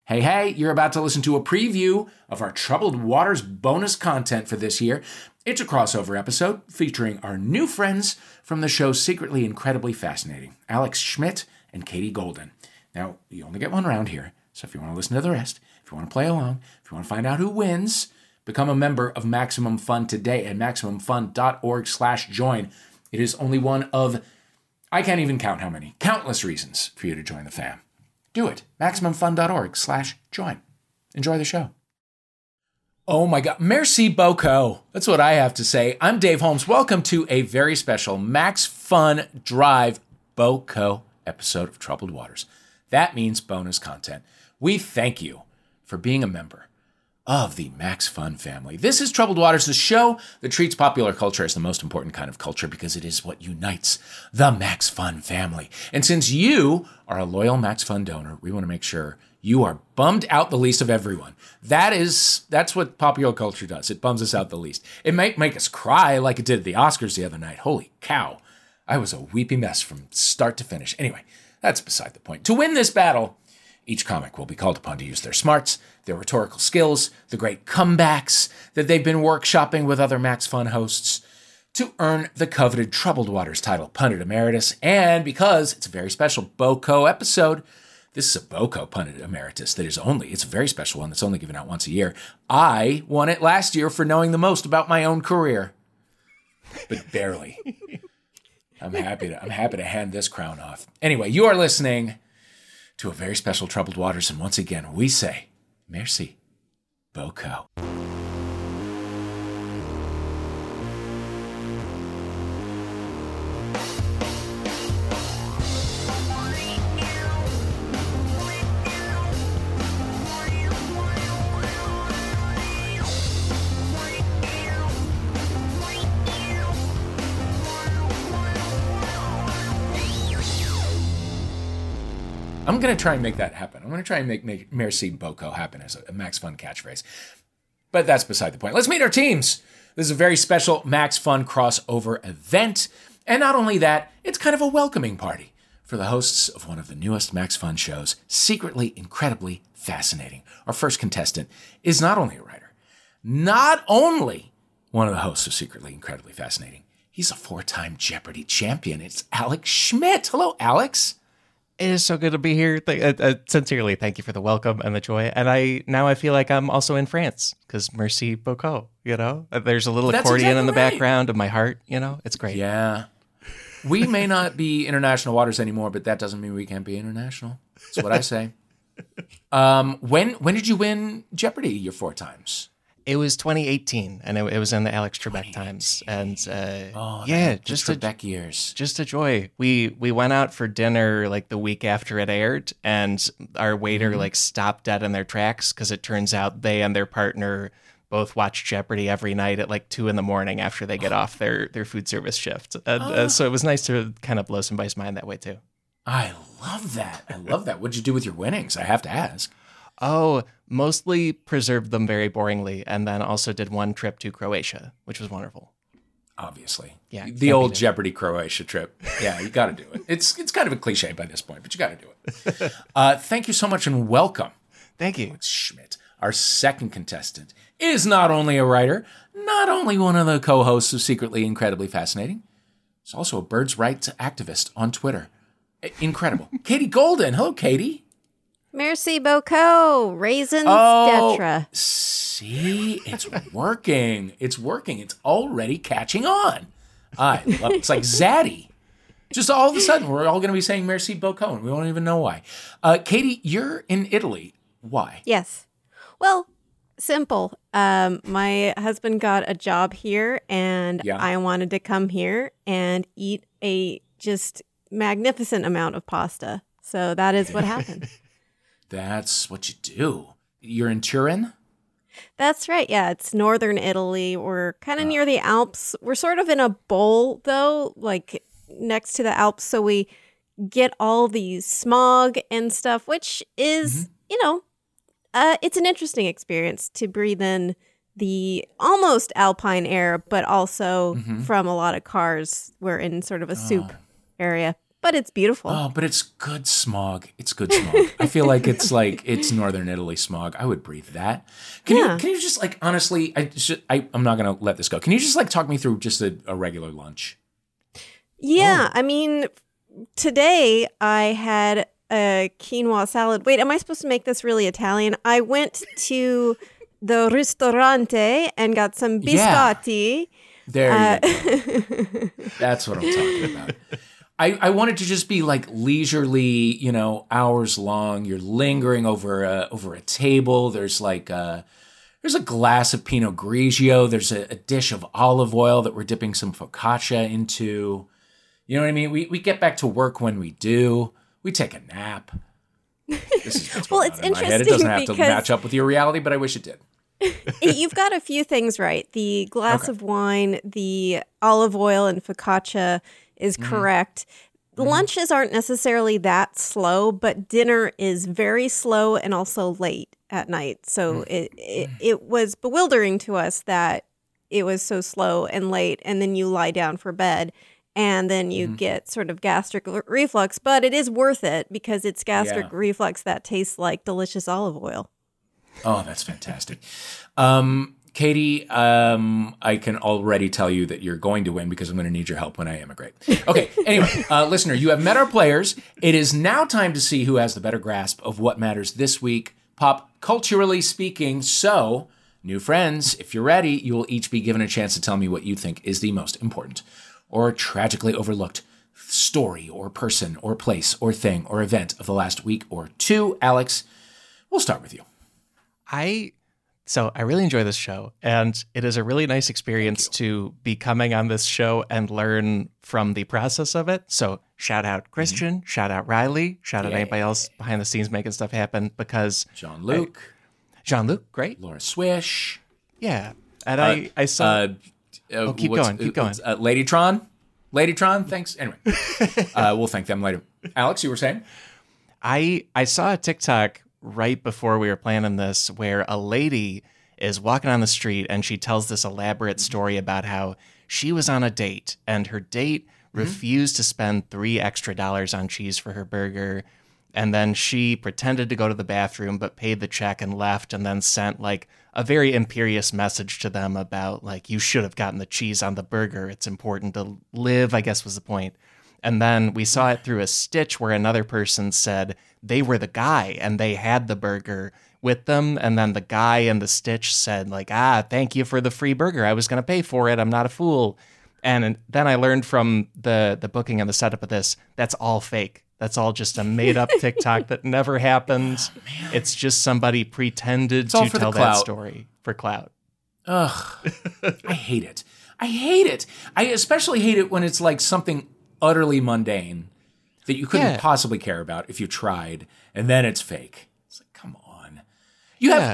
Hey, you're about to listen to a preview of our Troubled Waters bonus content for this year. It's a crossover episode featuring our new friends from the show Secretly Incredibly Fascinating, Alex Schmidt and Katie Golden. Now, you only get one round here, so if you want to listen to the rest, if you want to play along, if you want to find out who wins, become a member of Maximum Fun today at MaximumFun.org/join. It is only one of, I can't even count how many, countless reasons for you to join the fam. Do it. MaximumFun.org/join. Enjoy the show. Oh my God. Merci beaucoup. That's what I have to say. I'm Dave Holmes. Welcome to a very special Max Fun Drive Boco episode of Troubled Waters. That means bonus content. We thank you for being a member of the Max Fun family. This is Troubled Waters, the show that treats popular culture as the most important kind of culture because it is what unites the Max Fun family. And since you are a loyal Max Fun donor, we want to make sure you are bummed out the least of everyone. That's what popular culture does. It bums us out the least. It might make us cry like it did at the Oscars the other night. Holy cow. I was a weepy mess from start to finish. Anyway, that's beside the point. To win this battle, each comic will be called upon to use their smarts, their rhetorical skills, the great comebacks that they've been workshopping with other Max Fun hosts to earn the coveted Troubled Waters title, Pundit Emeritus. And because it's a very special Boco episode, this is a Boco Pundit Emeritus that is it's a very special one that's only given out once a year. I won it last year for knowing the most about my own career, but barely. I'm happy to hand this crown off. Anyway, you are listening to a very special Troubled Waters, and once again, we say, merci beaucoup. I'm going to try and make that happen. I'm going to try and make Merci Beaucoup happen as a Max Fun catchphrase. But that's beside the point. Let's meet our teams. This is a very special Max Fun crossover event. And not only that, it's kind of a welcoming party for the hosts of one of the newest Max Fun shows, Secretly Incredibly Fascinating. Our first contestant is not only a writer, not only one of the hosts of Secretly Incredibly Fascinating, he's a 4-time Jeopardy champion. It's Alex Schmidt. Hello, Alex. It is so good to be here. Sincerely, thank you for the welcome and the joy. And I feel like I'm also in France because Merci beaucoup, There's a little accordion in the background of my heart, It's great. Yeah. We may not be international waters anymore, but that doesn't mean we can't be international. That's what I say. When did you win Jeopardy your 4 times? It was 2018, and it was in the Alex Trebek times, and just Trebek years, just a joy. We went out for dinner like the week after it aired, and our waiter stopped dead in their tracks because it turns out they and their partner both watch Jeopardy every night at like 2 a.m. after they get off their food service shift, and so it was nice to kind of blow somebody's mind that way too. I love that. What'd you do with your winnings? I have to ask. Oh, mostly preserved them very boringly, and then also did one trip to Croatia, which was wonderful. Obviously. Yeah. The old Jeopardy Croatia trip. Yeah, you got to do it. It's kind of a cliche by this point, but you got to do it. Thank you so much and welcome. Thank you. Alex Schmidt. Our second contestant is not only a writer, not only one of the co-hosts of Secretly Incredibly Fascinating, he's also a birds' rights activist on Twitter. Incredible. Katie Golden. Hello, Katie. Merci beaucoup. Raisins Detra. See, it's working. It's already catching on. I love it. It's like Zaddy. Just all of a sudden, we're all going to be saying merci beaucoup, and we won't even know why. Katie, you're in Italy. Why? Yes. Well, simple. My husband got a job here, and I wanted to come here and eat a just magnificent amount of pasta. So that is what happened. That's what you do. You're in Turin? That's right. Yeah, it's northern Italy. We're kind of near the Alps. We're sort of in a bowl, though, like next to the Alps. So we get all the smog and stuff, which is, it's an interesting experience to breathe in the almost alpine air, but also from a lot of cars. We're in sort of a soup area. but it's beautiful. Oh, but it's good smog. It's good smog. I feel like it's Northern Italy smog. I would breathe that. Can you just like, honestly, I'm not going to let this go. Can you just like talk me through just a regular lunch? Yeah. I mean, today I had a quinoa salad. Wait, am I supposed to make this really Italian? I went to the ristorante and got some biscotti. There you go. That's what I'm talking about. I wanted to just be like leisurely, hours long. You're lingering over a table. There's a glass of Pinot Grigio. There's a dish of olive oil that we're dipping some focaccia into. You know what I mean? We get back to work when we do. We take a nap. This is well, it's interesting. It doesn't have to match up with your reality, but I wish it did. You've got a few things right. The glass of wine, the olive oil, and focaccia is correct. Lunches aren't necessarily that slow, but dinner is very slow and also late at night. So it was bewildering to us that it was so slow and late, and then you lie down for bed. And then you get sort of gastric reflux, but it is worth it because it's gastric reflux that tastes like delicious olive oil. Oh, that's fantastic. Katie, I can already tell you that you're going to win because I'm going to need your help when I immigrate. Okay, anyway, listener, you have met our players. It is now time to see who has the better grasp of what matters this week, pop culturally speaking. So, new friends, if you're ready, you will each be given a chance to tell me what you think is the most important or tragically overlooked story or person or place or thing or event of the last week or two. Alex, we'll start with you. So I really enjoy this show, and it is a really nice experience to be coming on this show and learn from the process of it. So shout out Christian, shout out Riley, shout out anybody else behind the scenes making stuff happen, because Jean-Luc, great. Laura Swish. Yeah. And I saw... keep going. Ladytron, thanks. Anyway, we'll thank them later. Alex, you were saying? I saw a TikTok right before we were planning this where a lady is walking on the street and she tells this elaborate story about how she was on a date and her date refused to spend $3 extra on cheese for her burger. And then she pretended to go to the bathroom, but paid the check and left, and then sent like a very imperious message to them about like, you should have gotten the cheese on the burger. It's important to live, I guess was the point. And then we saw it through a stitch where another person said they were the guy and they had the burger with them. And then the guy in the stitch said like, thank you for the free burger. I was going to pay for it. I'm not a fool. And then I learned from the booking and the setup of this, that's all fake. That's all just a made-up TikTok that never happened. Oh, it's just somebody pretended to tell that story for clout. Ugh. I hate it. I especially hate it when it's like something utterly mundane that you couldn't possibly care about if you tried, and then it's fake. It's like, come on. You have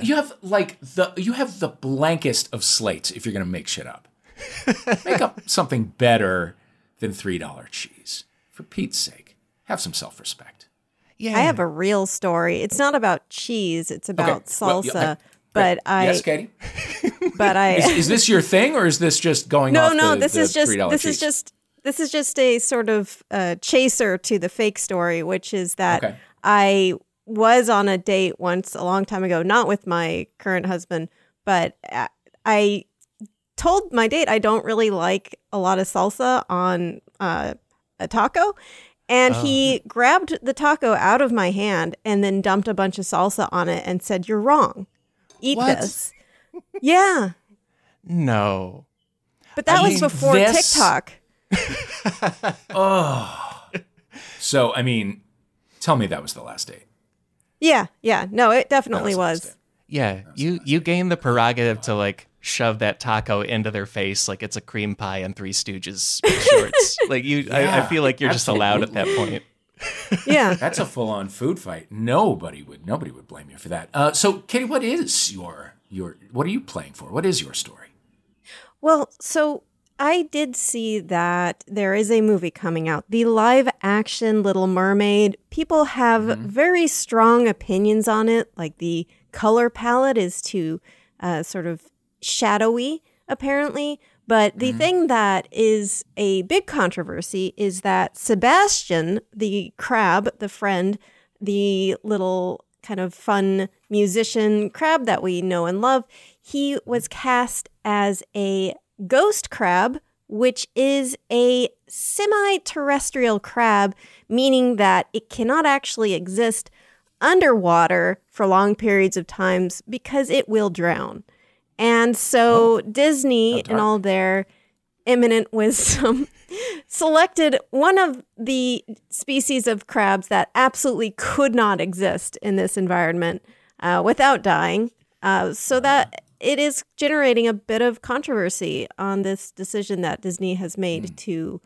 the blankest of slates if you're going to make shit up. Make up something better than $3 cheese. For Pete's sake. Have some self-respect. Yeah, I have a real story. It's not about cheese. It's about salsa. But yes, Katie. But is this your thing, or is this just going off the this is just $3 cheese? This is just a sort of chaser to the fake story, which is that I was on a date once a long time ago, not with my current husband, but I told my date I don't really like a lot of salsa on a taco. And he grabbed the taco out of my hand and then dumped a bunch of salsa on it and said, "You're wrong. Eat this." Yeah. No. But that was before TikTok. So, I mean, tell me that was the last date. Yeah. No, it definitely was. Yeah. You gained the prerogative to like shove that taco into their face like it's a cream pie and Three Stooges shorts. Like I feel like you're just allowed at that point. Yeah. That's a full-on food fight. Nobody would blame you for that. So Katie, what is your what are you playing for? What is your story? Well, so I did see that there is a movie coming out, the live action Little Mermaid. People have very strong opinions on it. Like the color palette is too sort of shadowy, apparently. But the thing that is a big controversy is that Sebastian, the crab, the friend, the little kind of fun musician crab that we know and love, he was cast as a ghost crab, which is a semi-terrestrial crab, meaning that it cannot actually exist underwater for long periods of times because it will drown. And so Disney, in all their eminent wisdom, selected one of the species of crabs that absolutely could not exist in this environment without dying, so that it is generating a bit of controversy on this decision that Disney has made to,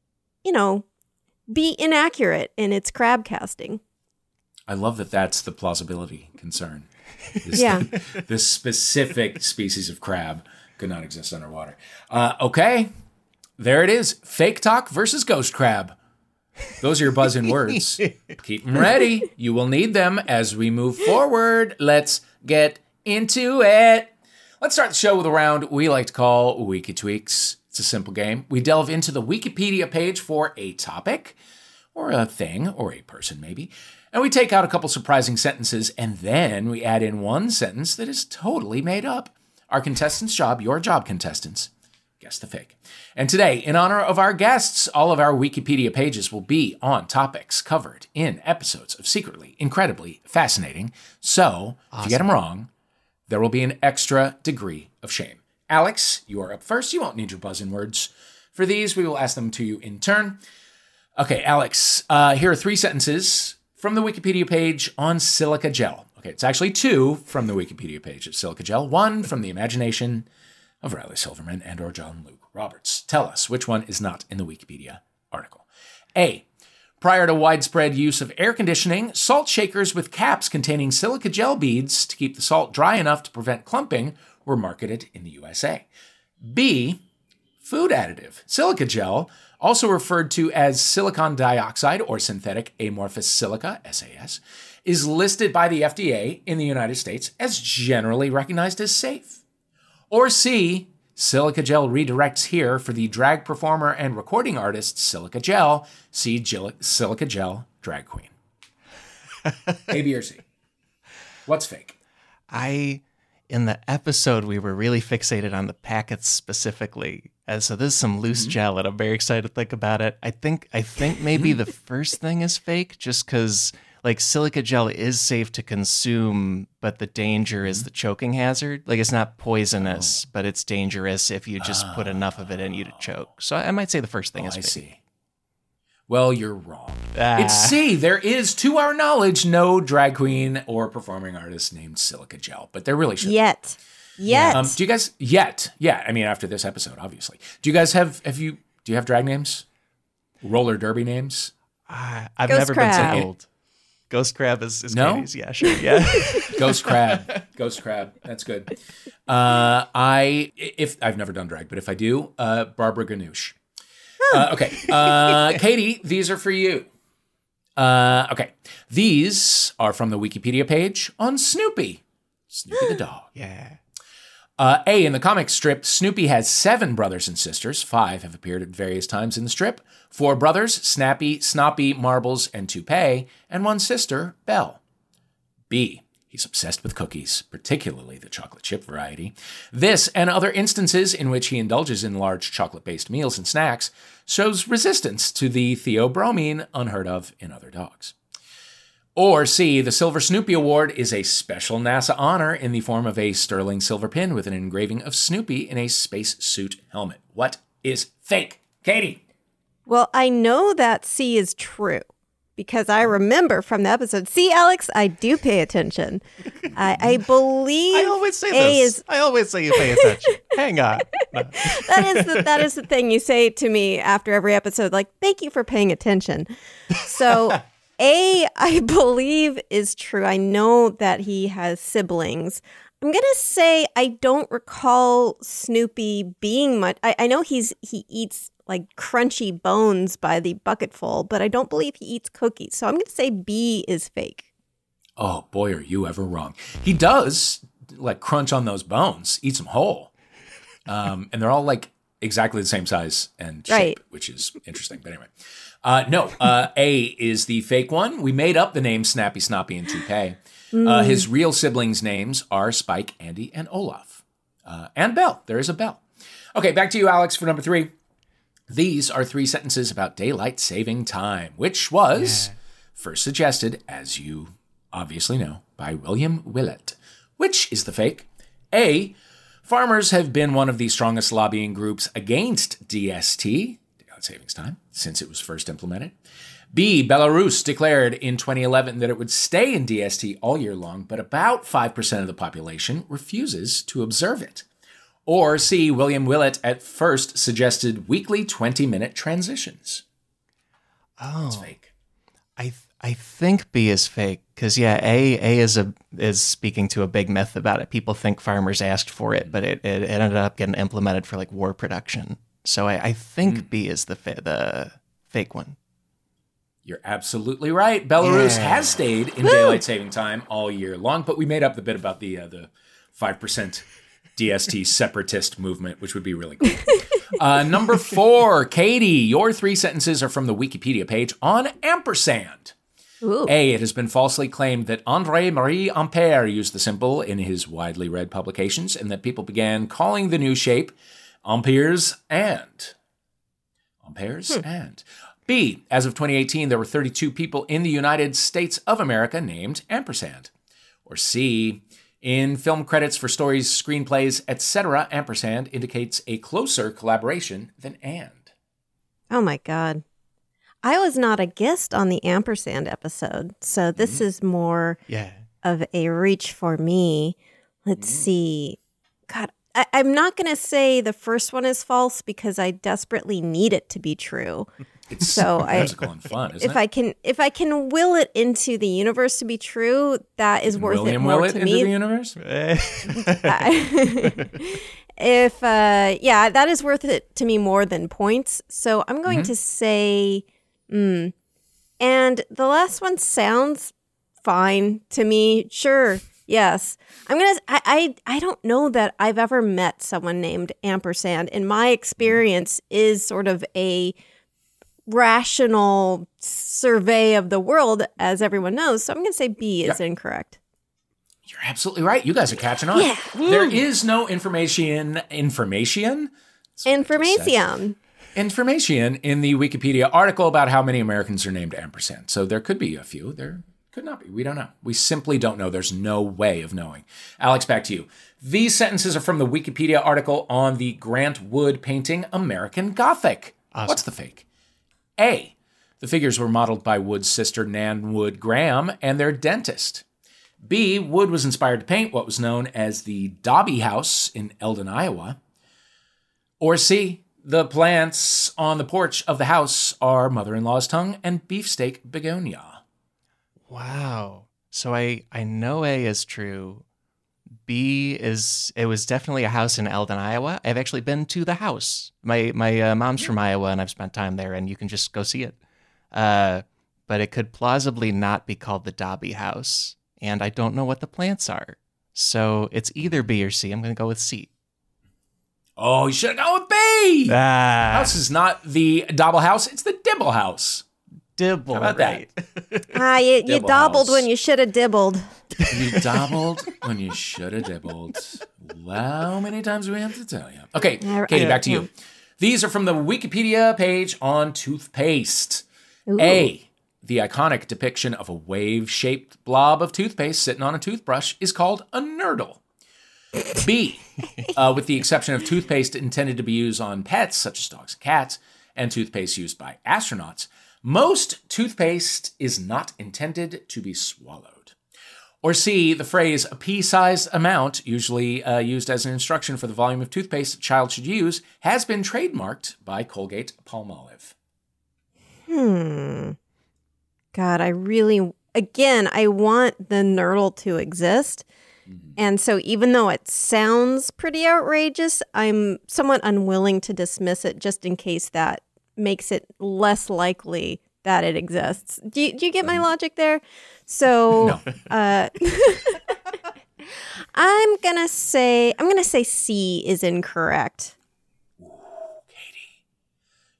be inaccurate in its crab casting. I love that that's the plausibility concern. Yeah. This specific species of crab could not exist underwater. Okay, there it is. Fake talk versus ghost crab. Those are your buzz-in words. Keep them ready. You will need them as we move forward. Let's get into it. Let's start the show with a round we like to call Wiki Tweaks. It's a simple game. We delve into the Wikipedia page for a topic, or a thing, or a person maybe, and we take out a couple surprising sentences, and then we add in one sentence that is totally made up. Our contestants' job, your job, contestants, guess the fake. And today, in honor of our guests, all of our Wikipedia pages will be on topics covered in episodes of Secretly Incredibly Fascinating. So, if you get them wrong, there will be an extra degree of shame. Alex, you are up first. You won't need your buzz-in words. For these, we will ask them to you in turn. Okay, Alex, here are 3 sentences from the Wikipedia page on silica gel. Okay, it's actually 2 from the Wikipedia page of silica gel, 1 from the imagination of Riley Silverman and or John Luke Roberts. Tell us which one is not in the Wikipedia article. A, prior to widespread use of air conditioning, salt shakers with caps containing silica gel beads to keep the salt dry enough to prevent clumping were marketed in the USA. B, food additive. Silica gel, also referred to as silicon dioxide or synthetic amorphous silica, SAS, is listed by the FDA in the United States as generally recognized as safe. Or C, silica gel redirects here for the drag performer and recording artist Silica Gel. See Silica Gel drag queen. A, B, or C? What's fake? In the episode, we were really fixated on the packets specifically. So this is some loose gel, and I'm very excited to think about it. I think maybe the first thing is fake, just because like silica gel is safe to consume, but the danger is the choking hazard. Like it's not poisonous, but it's dangerous if you just put enough of it in you to choke. So I might say the first thing is fake. I see. Well, you're wrong. It's C. There is, to our knowledge, no drag queen or performing artist named Silica Gel, but there really should be. Yet. Do you guys, yeah, I mean, after this episode, obviously. Do you guys do you have drag names? Roller derby names? I've Ghost never crab. been told. Ghost crab is no? Katie's. Yeah, sure. Yeah. Ghost crab. That's good. I've never done drag, but if I do, Barbara Ganoush. Okay. Katie, these are for you. Okay. These are from the Wikipedia page on Snoopy. Snoopy the dog. Yeah. A, in the comic strip, Snoopy has 7 brothers and sisters. 5 have appeared at various times in the strip. 4 brothers, Snappy, Snoppy, Marbles, and Toupee, and 1 sister, Belle. B, he's obsessed with cookies, particularly the chocolate chip variety. This and other instances in which he indulges in large chocolate-based meals and snacks shows resistance to the theobromine unheard of in other dogs. Or C, the Silver Snoopy Award is a special NASA honor in the form of a sterling silver pin with an engraving of Snoopy in a spacesuit helmet. What is fake? Katie? Well, I know that C is true because I remember from the episode. See, Alex, I do pay attention. I believe I always say this. I always say you pay attention. Hang on. No. That is the thing you say to me after every episode, like, thank you for paying attention. So A, I believe is true. I know that he has siblings. I'm going to say I don't recall Snoopy being much. I know he eats like crunchy bones by the bucketful, but I don't believe he eats cookies. So I'm going to say B is fake. Oh, boy, are you ever wrong. He does like crunch on those bones, eats them whole. And they're all like exactly the same size and shape, Right. which is interesting. But anyway, no, A is the fake one. We made up the names Snappy, Snoppy, and Toupee. His real siblings' names are Spike, Andy, and Olaf. And Belle. There is a Belle. Okay, back to you, Alex, for number 3. These are 3 sentences about daylight saving time, which was first suggested, as you obviously know, by William Willett. Which is the fake? A, farmers have been one of the strongest lobbying groups against DST, daylight savings time, since it was first implemented. B, Belarus declared in 2011 that it would stay in DST all year long, but about 5% of the population refuses to observe it. Or C, William Willett at first suggested weekly 20-minute transitions. Oh, It's fake. I think B is fake because A is speaking to a big myth about it. People think farmers asked for it, but it ended up getting implemented for like war production. So I think B is the fake one. You're absolutely right. Belarus has stayed in daylight saving time all year long, but we made up the bit about the 5% DST separatist movement, which would be really cool. Number 4, Katie, your 3 sentences are from the Wikipedia page on ampersand. Ooh. A, it has been falsely claimed that André-Marie Ampère used the symbol in his widely read publications and that people began calling the new shape Amperes and. B, as of 2018, there were 32 people in the United States of America named ampersand. Or C, in film credits for stories, screenplays, etc., ampersand indicates a closer collaboration than and. Oh my God. I was not a guest on the ampersand episode, so this is more of a reach for me. Let's see. God, I'm not going to say the first one is false because I desperately need it to be true. It's So musical and fun, isn't it? if I can will it into the universe to be true, that is worth William it more will it to into me. the universe? If that is worth it to me more than points. So I'm going to say, and the last one sounds fine to me. Sure, yes. I don't know that I've ever met someone named ampersand. And my experience is sort of a rational survey of the world, as everyone knows. So I'm going to say B is incorrect. You're absolutely right. You guys are catching on. Yeah. There is no information in the Wikipedia article about how many Americans are named ampersand. So there could be a few. There could not be. We don't know. We simply don't know. There's no way of knowing. Alex, back to you. These sentences are from the Wikipedia article on the Grant Wood painting American Gothic. Awesome. What's the fake? A, the figures were modeled by Wood's sister Nan Wood Graham and their dentist. B, Wood was inspired to paint what was known as the Dobby House in Eldon, Iowa. Or C, the plants on the porch of the house are mother-in-law's tongue and beefsteak begonia. Wow. So I know A is true. B is, it was definitely a house in Eldon, Iowa. I've actually been to the house. My mom's from Iowa and I've spent time there and you can just go see it. But it could plausibly not be called the Dobby House. And I don't know what the plants are. So it's either B or C. I'm going to go with C. Oh, you should have gone with B! House is not the Dobble House, it's the Dibble House. Dibble. How about right. You Dibble dobbled house. when you should have dibbled. You dobbled when you should have dibbled. How many times do we have to tell you? Okay, Katie, back to you. These are from the Wikipedia page on toothpaste. Ooh. A, the iconic depiction of a wave-shaped blob of toothpaste sitting on a toothbrush is called a nurdle. B, with the exception of toothpaste intended to be used on pets, such as dogs and cats, and toothpaste used by astronauts, most toothpaste is not intended to be swallowed. Or C, the phrase a pea-sized amount, usually used as an instruction for the volume of toothpaste a child should use, has been trademarked by Colgate-Palmolive. God, I want the nurdle to exist. And so even though it sounds pretty outrageous, I'm somewhat unwilling to dismiss it just in case that makes it less likely that it exists. Do you get my logic there? So No. I'm gonna say C is incorrect.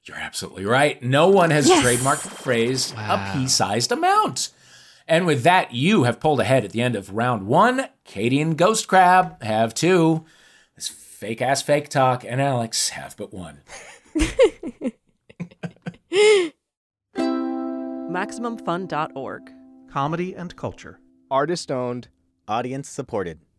You're absolutely right. No one has Yes. trademarked the phrase Wow. a pea-sized amount. And with that, you have pulled ahead at the end of round 1. Katie and Ghost Crab have 2. This fake-ass fake talk, and Alex have but 1. MaximumFun.org. Comedy and culture. Artist owned, audience supported.